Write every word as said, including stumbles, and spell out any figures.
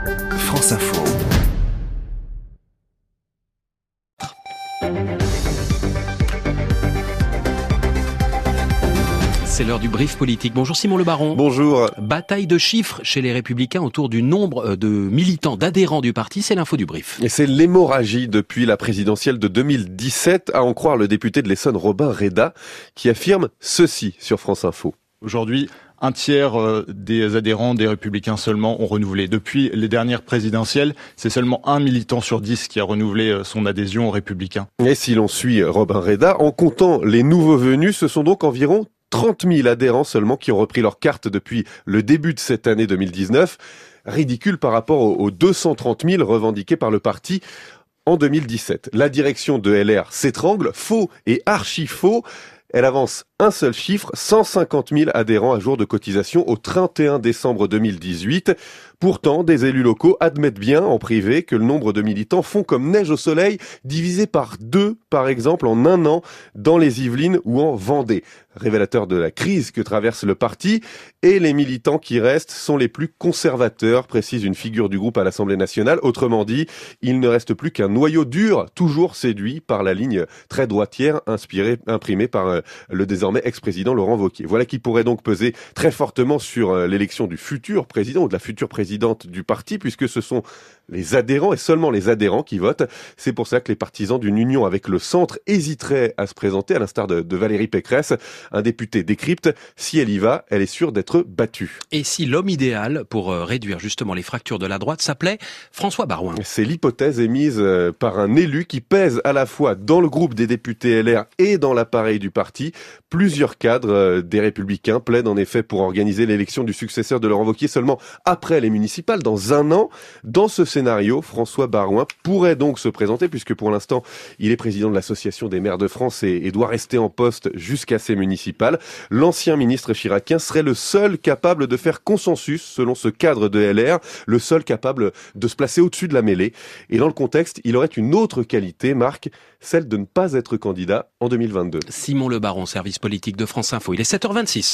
France Info. C'est l'heure du brief politique. Bonjour Simon Le Baron. Bonjour. Bataille de chiffres chez les Républicains autour du nombre de militants, d'adhérents du parti. C'est l'info du brief. Et c'est l'hémorragie depuis la présidentielle de deux mille dix-sept, à en croire le député de l'Essonne Robin Reda, qui affirme ceci sur France Info. Aujourd'hui, un tiers des adhérents des Républicains seulement ont renouvelé. Depuis les dernières présidentielles, c'est seulement un militant sur dix qui a renouvelé son adhésion aux Républicains. Et si l'on suit Robin Reda, en comptant les nouveaux venus, ce sont donc environ trente mille adhérents seulement qui ont repris leur carte depuis le début de cette année deux mille dix-neuf. Ridicule par rapport aux deux cent trente mille revendiqués par le parti en deux mille dix-sept. La direction de L R s'étrangle, faux et archi-faux. Elle avance un seul chiffre, cent cinquante mille adhérents à jour de cotisation au trente et un décembre deux mille dix-huit. Pourtant, des élus locaux admettent bien en privé que le nombre de militants fond comme neige au soleil, divisé par deux, par exemple, en un an, dans les Yvelines ou en Vendée. Révélateur de la crise que traverse le parti, et les militants qui restent sont les plus conservateurs, précise une figure du groupe à l'Assemblée nationale. Autrement dit, il ne reste plus qu'un noyau dur, toujours séduit par la ligne très droitière inspirée, imprimée par le désormais ex-président Laurent Wauquiez. Voilà qui pourrait donc peser très fortement sur l'élection du futur président ou de la future présidente du parti, puisque ce sont les adhérents et seulement les adhérents qui votent. C'est pour ça que les partisans d'une union avec le centre hésiteraient à se présenter, à l'instar de, de Valérie Pécresse. Un député décrypte, si elle y va, elle est sûre d'être battue. Et si l'homme idéal pour réduire justement les fractures de la droite s'appelait François Baroin? C'est l'hypothèse émise par un élu qui pèse à la fois dans le groupe des députés L R et dans l'appareil du parti. Plusieurs cadres des Républicains plaident en effet pour organiser l'élection du successeur de Laurent Wauquiez seulement après les municipales, dans un an. Dans ce scénario, François Baroin pourrait donc se présenter, puisque pour l'instant, il est président de l'Association des maires de France et, et doit rester en poste jusqu'à ces municipales. L'ancien ministre chiracien serait le seul capable de faire consensus, selon ce cadre de L R, le seul capable de se placer au-dessus de la mêlée. Et dans le contexte, il aurait une autre qualité, Marc, celle de ne pas être candidat en deux mille vingt-deux. Simon Le Baron, service politique de France Info. Il est sept heures vingt-six.